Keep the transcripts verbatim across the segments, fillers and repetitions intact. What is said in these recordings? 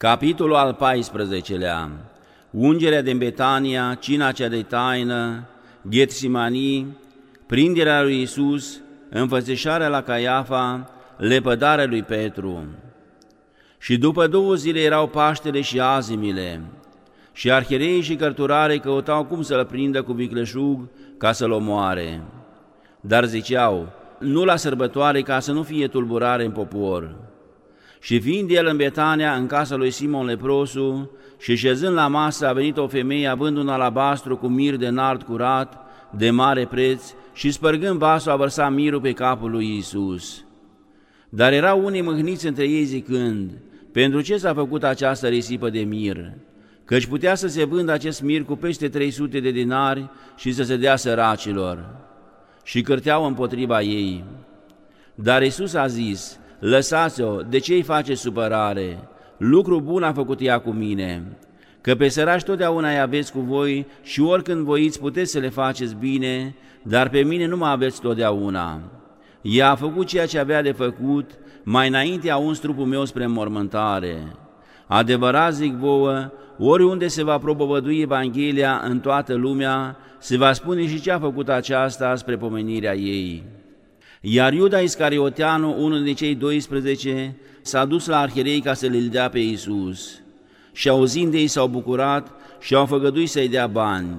Capitolul al paisprezecelea. Ungerea din Betania, cina cea de taină, Ghetsimanii, prinderea lui Iisus, înfățișarea la Caiafa, lepădarea lui Petru. Și după două zile erau Paștele și azimile, și arhiereii și cărturarii căutau cum să-l prindă cu vicleșug ca să-l omoare. Dar ziceau, nu la sărbătoare, ca să nu fie tulburare în popor. Și fiind el în Betania, în casa lui Simon leprosul, și șezând la masă, a venit o femeie având un alabastru cu mir de nard curat, de mare preț, și spărgând vasul a vărsat mirul pe capul lui Iisus. Dar erau unii mâhniți între ei zicând, pentru ce s-a făcut această risipă de mir? Căci putea să se vândă acest mir cu peste trei sute de dinari și să se dea săracilor. Și cârteau împotriva ei. Dar Iisus a zis, lăsați-o, de ce îi face supărare? Lucru bun a făcut ea cu mine, că pe săraci totdeauna îi aveți cu voi și oricând voiți puteți să le faceți bine, dar pe mine nu mă aveți totdeauna. Ea a făcut ceea ce avea de făcut, mai înainte a uns trupul meu spre înmormântare. Adevărat zic vouă, oriunde se va propovădui Evanghelia în toată lumea, se va spune și ce a făcut aceasta spre pomenirea ei. Iar Iuda Iscarioteanu, unul din cei doisprezece, s-a dus la arhierei ca să le dea pe Iisus. Și auzind de ei s-au bucurat și au făgăduit să-i dea bani.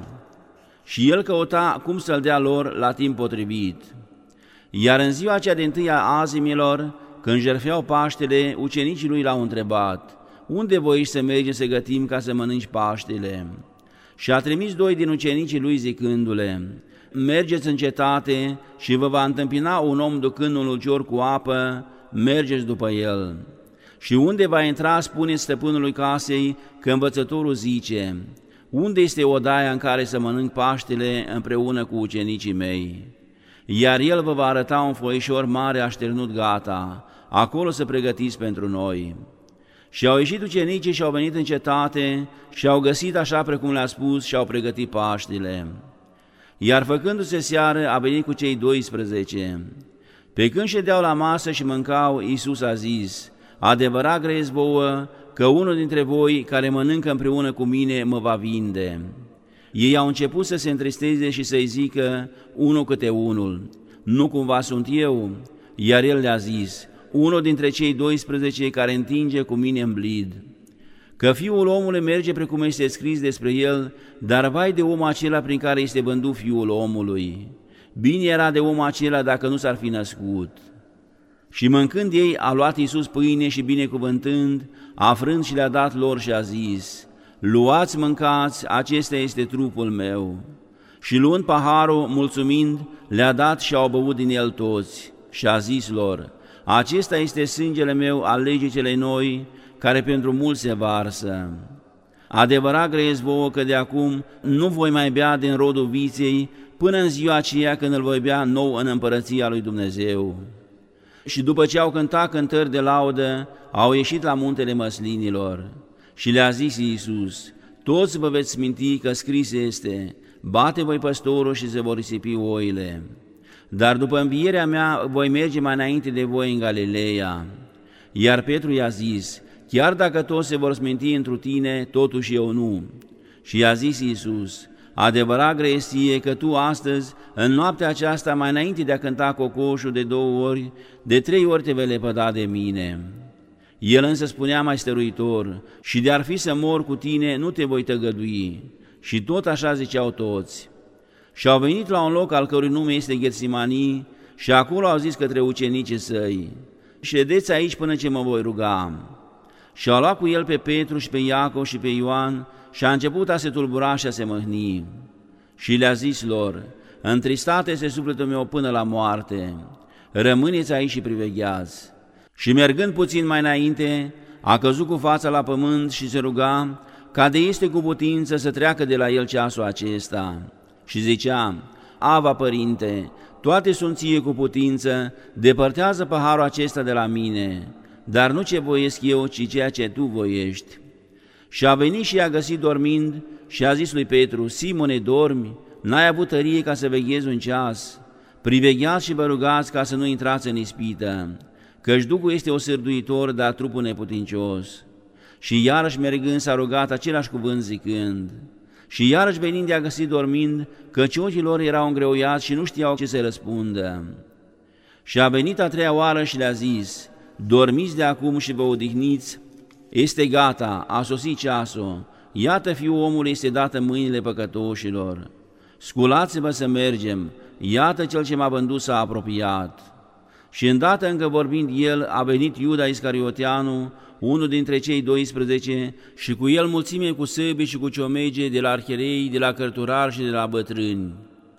Și el căuta cum să-l dea lor la timp potrivit. Iar în ziua cea de-ntâi a azimilor, când jertfeau Paștele, ucenicii lui l-au întrebat, unde voiți să mergem să gătim ca să mănânci Paștele? Și a trimis doi din ucenicii lui zicându-le, mergeți în cetate și vă va întâmpina un om ducând un ulcior cu apă, mergeți după el. Și unde va intra, spuneți stăpânului casei că învățătorul zice, unde este odaia în care să mănânc Paștele împreună cu ucenicii mei? Iar el vă va arăta un foișor mare așternut gata, acolo să pregătiți pentru noi. Și au ieșit ucenicii și au venit în cetate și au găsit așa precum le-a spus și au pregătit Paștele. Iar făcându-se seară, a venit cu cei doisprezece. Pe când ședeau la masă și mâncau, Iisus a zis, adevărat grăiesc vouă că unul dintre voi care mănâncă împreună cu mine mă va vinde. Ei au început să se întristeze și să-i zică unul câte unul, nu cumva sunt eu? Iar el le-a zis, unul dintre cei doisprezece care întinge cu mine în blid. Că Fiul omului merge precum este scris despre el, dar vai de omul acela prin care este vândut Fiul omului. Bine era de omul acela dacă nu s-ar fi născut. Și mâncând ei, a luat Iisus pâine și binecuvântând, a frânt și le-a dat lor și a zis, luați, mâncați, acesta este trupul meu. Și luând paharul, mulțumind, le-a dat și au băut din el toți. Și a zis lor, acesta este sângele meu al legii celei noi, care pentru mulți se varsă. Adevărat grăiesc vouă că de acum nu voi mai bea din rodul viței până în ziua aceea când îl voi bea nou în împărăția lui Dumnezeu. Și după ce au cântat cântări de laudă, au ieșit la muntele măslinilor. Și le-a zis Iisus, toți vă veți minti că scris este, bate voi păstorul și se vor risipi oile. Dar după învierea mea voi merge mai înainte de voi în Galileea. Iar Petru i-a zis, chiar dacă toți se vor sminti întru tine, totuși eu nu. Și i-a zis Iisus, adevărat grăiesie că tu astăzi, în noaptea aceasta, mai înainte de a cânta cocoșul de două ori, de trei ori te vei lepăda de mine. El însă spunea mai stăruitor, și de-ar fi să mor cu tine, nu te voi tăgădui. Și tot așa ziceau toți. Și au venit la un loc al cărui nume este Ghetsimanii și acolo au zis către ucenicii săi, ședeți aici până ce mă voi ruga. Și au luat cu el pe Petru și pe Iacov și pe Ioan și a început a se tulbura și a se mâhni. Și le-a zis lor, întristate este sufletul meu până la moarte, rămâneți aici și privegheați. Și mergând puțin mai înainte, a căzut cu fața la pământ și se ruga ca de este cu putință să treacă de la el ceasul acesta. Și zicea, Ava, Părinte, toate sunt ție cu putință, depărtează paharul acesta de la mine, dar nu ce voiesc eu, ci ceea ce tu voiești. Și a venit și i-a găsit dormind și a zis lui Petru, Simone, dormi? N-ai avut tărie ca să veghezi un ceas? Privegheați și vă rugați ca să nu intrați în ispită, căci Duhul este osârduitor, dar trupul neputincios. Și iarăși mergând s-a rugat același cuvânt zicând, și iarăși venind i-a găsit dormind, căci ochii lor erau îngreuiați și nu știau ce să răspundă. Și a venit a treia oară și le-a zis, dormiți de acum și vă odihniți, este gata, a sosit ceasul, iată Fiul omului este dat în mâinile păcătoșilor. Sculați-vă să mergem, iată cel ce m-a vândut s-a apropiat. Și îndată încă vorbind el, a venit Iuda Iscarioteanu, unul dintre cei doisprezece, și cu el mulțime cu săbii și cu ciomege de la arhierei, de la cărturari și de la bătrâni.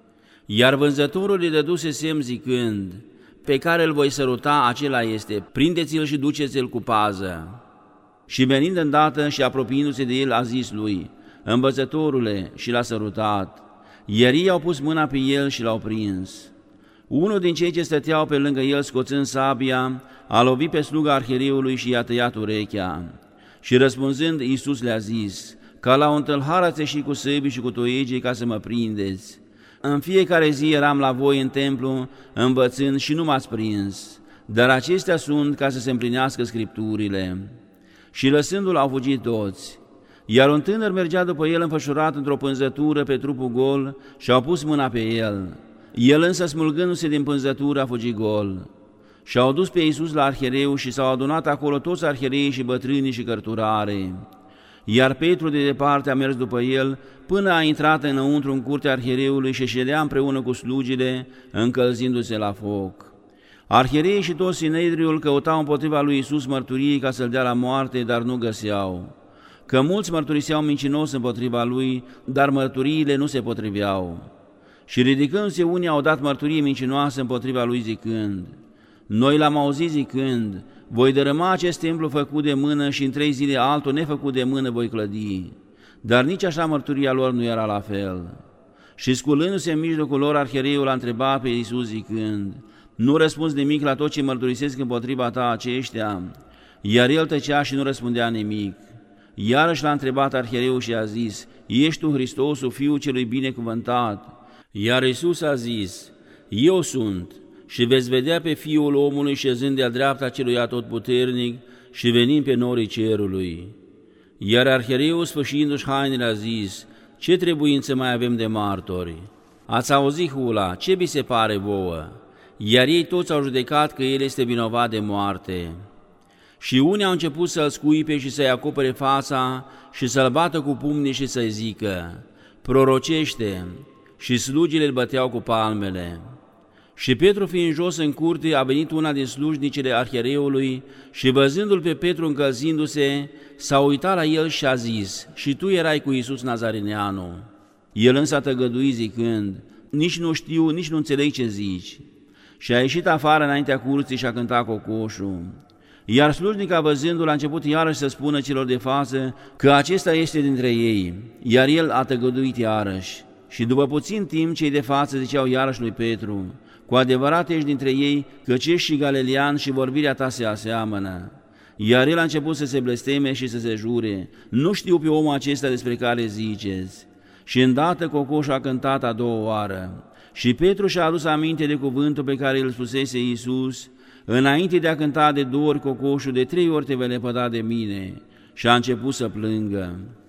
Iar vânzătorul îi dăduse semn zicând, pe care îl voi săruta, acela este, prindeți-l și duceți-l cu pază. Și venind îndată și apropiindu-se de el, a zis lui, învățătorule, și l-a sărutat, iar ei au pus mâna pe el și l-au prins. Unul din cei ce stăteau pe lângă el, scoțând sabia, a lovit pe sluga arhiereului și i-a tăiat urechea. Și răspunzând, Iisus le-a zis, ca la un tâlhar ați ieșit cu săbii și cu toiegii ca să mă prindeți. În fiecare zi eram la voi în templu, învățând și nu m-ați prins, dar acestea sunt ca să se împlinească Scripturile. Și lăsându-l au fugit toți. Iar un tânăr mergea după el înfășurat într-o pânzătură pe trupul gol și au pus mâna pe el. El însă, smulgându-se din pânzătură, a fugit gol. Și au dus pe Iisus la arhiereu și s-au adunat acolo toți arhiereii și bătrânii și cărturarii. Iar Petru de departe a mers după el până a intrat înăuntru în curtea arhiereului și ședea împreună cu slugile, încălzindu-se la foc. Arhiereii și toți Sinedriul căutau împotriva lui Iisus mărturii ca să-l dea la moarte, dar nu găseau. Că mulți mărturiseau mincinos împotriva lui, dar mărturiile nu se potriveau. Și ridicându-se unii au dat mărturie mincinoasă împotriva lui zicând, noi l-am auzit zicând, voi dărâma acest templu făcut de mână și în trei zile altul nefăcut de mână voi clădi. Dar nici așa mărturia lor nu era la fel. Și sculându-se în mijlocul lor, arhiereiul a întrebat pe Iisus zicând, nu răspunzi nimic la tot ce mărturisesc împotriva ta aceștia? Iar el tăcea și nu răspundea nimic. Iarăși l-a întrebat arhiereiul și a zis, ești tu Hristosul, Fiul celui binecuvântat? Iar Iisus a zis, eu sunt, și veți vedea pe Fiul omului șezând de-a dreapta celui atotputernic și venind pe norii cerului. Iar arhiereiul, sfâșindu-și hainele, a zis, ce trebuință mai avem de martori? Ați auzit hula, ce vi se pare vouă? Iar ei toți au judecat că el este vinovat de moarte. Și unii au început să-l scuipe și să-i acopere fața și să-l bată cu pumnii și să-i zică, prorocește, și slugile îl băteau cu palmele. Și Petru, fiind jos în curte, a venit una din slujnicile arhiereului și văzându-l pe Petru încălzindu-se, s-a uitat la el și a zis, și tu erai cu Iisus Nazarineanu. El însă a tăgăduit zicând, nici nu știu, nici nu înțeleg ce zici. Și a ieșit afară înaintea curții și a cântat cocoșul. Iar slujnica, văzându-l, a început iarăși să spună celor de față că acesta este dintre ei, iar el a tăgăduit iarăși. Și după puțin timp, cei de față ziceau iarăși lui Petru, cu adevărat ești dintre ei, căci ești și galilean și vorbirea ta se aseamănă. Iar el a început să se blesteme și să se jure, nu știu pe omul acesta despre care ziceți. Și îndată cocoșul a cântat a doua oară. Și Petru și-a adus aminte de cuvântul pe care îl spusese Iisus, înainte de a cânta de două ori cocoșul, de trei ori te vei lepăda de mine, și a început să plângă.